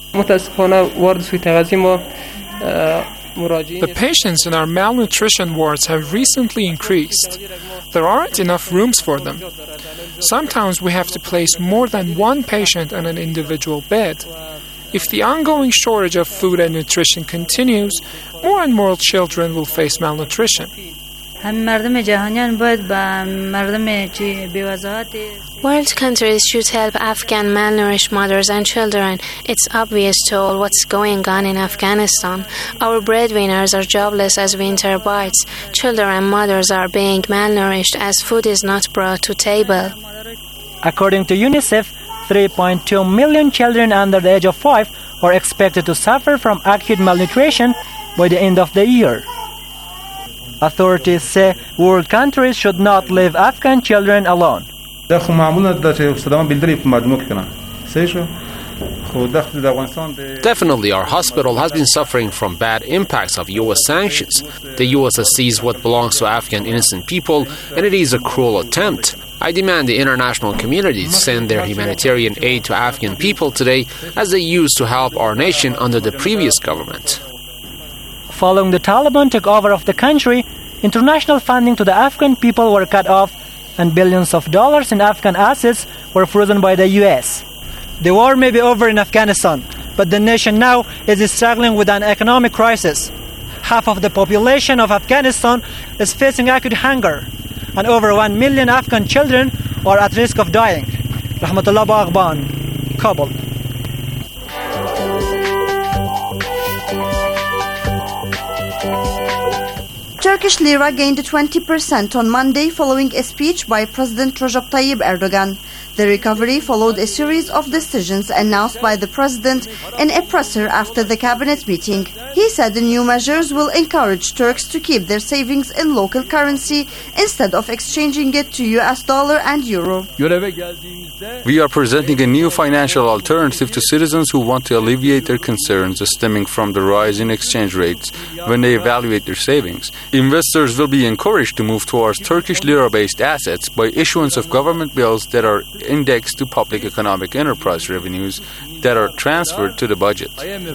S21: The patients in our malnutrition wards have recently increased. There aren't enough rooms for them. Sometimes we have to place more than one patient on an individual bed. If the ongoing shortage of food and nutrition continues, more and more children will face malnutrition.
S22: World countries should help Afghan malnourished mothers and children. It's obvious to all what's going on in Afghanistan. Our breadwinners are jobless as winter bites. Children and mothers are being malnourished as food is not brought to table.
S20: According to UNICEF, three point two million children under the age of five are expected to suffer from acute malnutrition by the end of the year. Authorities say world countries should not leave Afghan children alone.
S17: Definitely, our hospital has been suffering from bad impacts of U S sanctions. The U S has seized what belongs to Afghan innocent people, and it is a cruel attempt. I demand the international community to send their humanitarian aid to Afghan people today, as they used to help our nation under the previous government.
S20: Following the Taliban took over of the country, international funding to the Afghan people were cut off, and billions of dollars in Afghan assets were frozen by the U S. The war may be over in Afghanistan, but the nation now is struggling with an economic crisis. Half of the population of Afghanistan is facing acute hunger, and over one million Afghan children are at risk of dying. Rahmatullah Baghban, Kabul.
S1: Turkish lira gained twenty percent on Monday following a speech by President Recep Tayyip Erdogan. The recovery followed a series of decisions announced by the president in a presser after the cabinet meeting. He said the new measures will encourage Turks to keep their savings in local currency instead of exchanging it to U S dollar and euro.
S15: We are presenting a new financial alternative to citizens who want to alleviate their concerns stemming from the rise in exchange rates when they evaluate their savings. Investors will be encouraged to move towards Turkish lira-based assets by issuance of government bills that are indexed to public economic enterprise revenues that are transferred to the budget.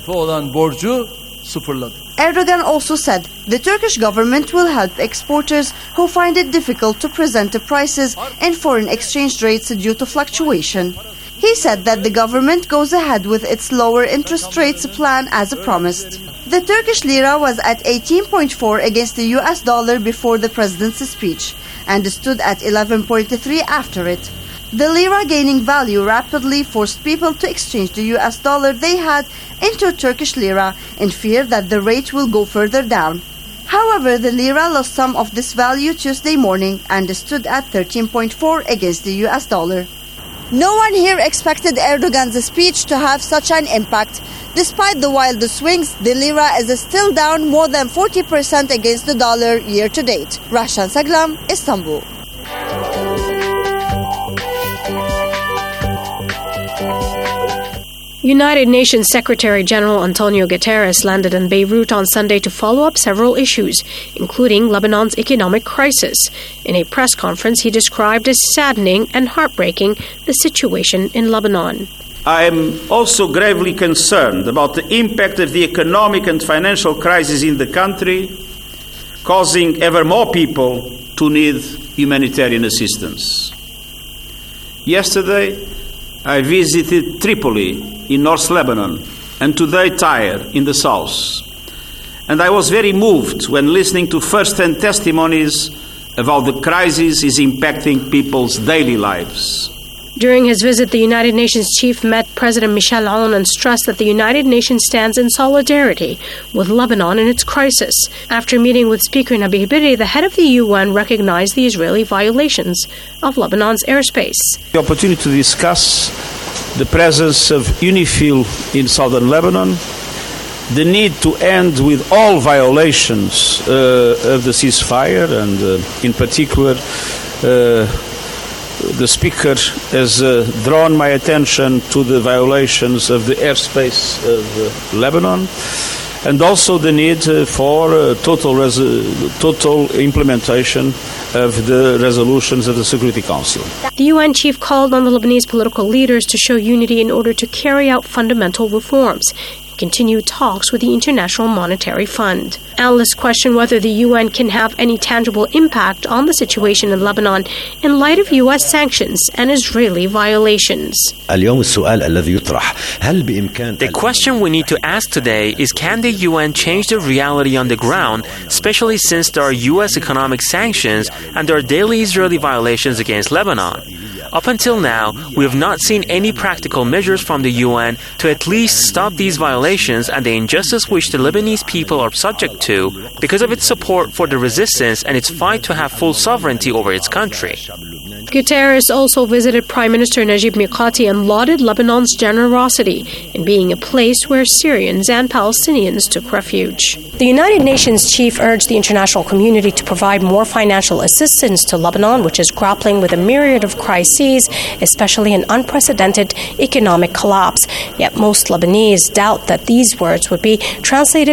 S1: Erdogan also said the Turkish government will help exporters who find it difficult to present the prices in foreign exchange rates due to fluctuation. He said that the government goes ahead with its lower interest rates plan as promised. The Turkish lira was at eighteen point four against the U S dollar before the president's speech and stood at eleven point three after it. The lira gaining value rapidly forced people to exchange the U S dollar they had into Turkish lira in fear that the rate will go further down. However, the lira lost some of this value Tuesday morning and stood at thirteen point four against the U S dollar. No one here expected Erdogan's speech to have such an impact. Despite the wild swings, the lira is still down more than forty percent against the dollar year to date. Rashan Saglam, Istanbul.
S23: United Nations Secretary General Antonio Guterres landed in Beirut on Sunday to follow up several issues, including Lebanon's economic crisis. In a press conference, he described as saddening and heartbreaking the situation in Lebanon.
S24: I am also gravely concerned about the impact of the economic and financial crisis in the country, causing ever more people to need humanitarian assistance. Yesterday, I visited Tripoli in North Lebanon and today Tyre in the south. And I was very moved when listening to first-hand testimonies of how the crisis is impacting people's daily lives.
S23: During his visit, the United Nations chief met President Michel Aoun and stressed that the United Nations stands in solidarity with Lebanon in its crisis. After meeting with Speaker Nabih Berri, the head of the U N recognized the Israeli violations of Lebanon's airspace.
S24: The opportunity to discuss the presence of UNIFIL in southern Lebanon, the need to end with all violations uh, of the ceasefire, and uh, in particular, uh, the Speaker has uh, drawn my attention to the violations of the airspace of uh, Lebanon, and also the need uh, for uh, total, res- total implementation of the resolutions of the Security Council.
S23: The U N chief called on the Lebanese political leaders to show unity in order to carry out fundamental reforms, continue talks with the International Monetary Fund. Analysts question whether the U N can have any tangible impact on the situation in Lebanon in light of U S sanctions and Israeli violations.
S25: The question we need to ask today is, can the U N change the reality on the ground, especially since there are U S economic sanctions and there are daily Israeli violations against Lebanon? Up until now, we have not seen any practical measures from the U N to at least stop these violations and the injustice which the Lebanese people are subject to because of its support for the resistance and its fight to have full sovereignty over its country.
S23: Guterres also visited Prime Minister Najib Mikati and lauded Lebanon's generosity in being a place where Syrians and Palestinians took refuge. The United Nations chief urged the international community to provide more financial assistance to Lebanon, which is grappling with a myriad of crises, especially an unprecedented economic collapse. Yet most Lebanese doubt that these words would be translated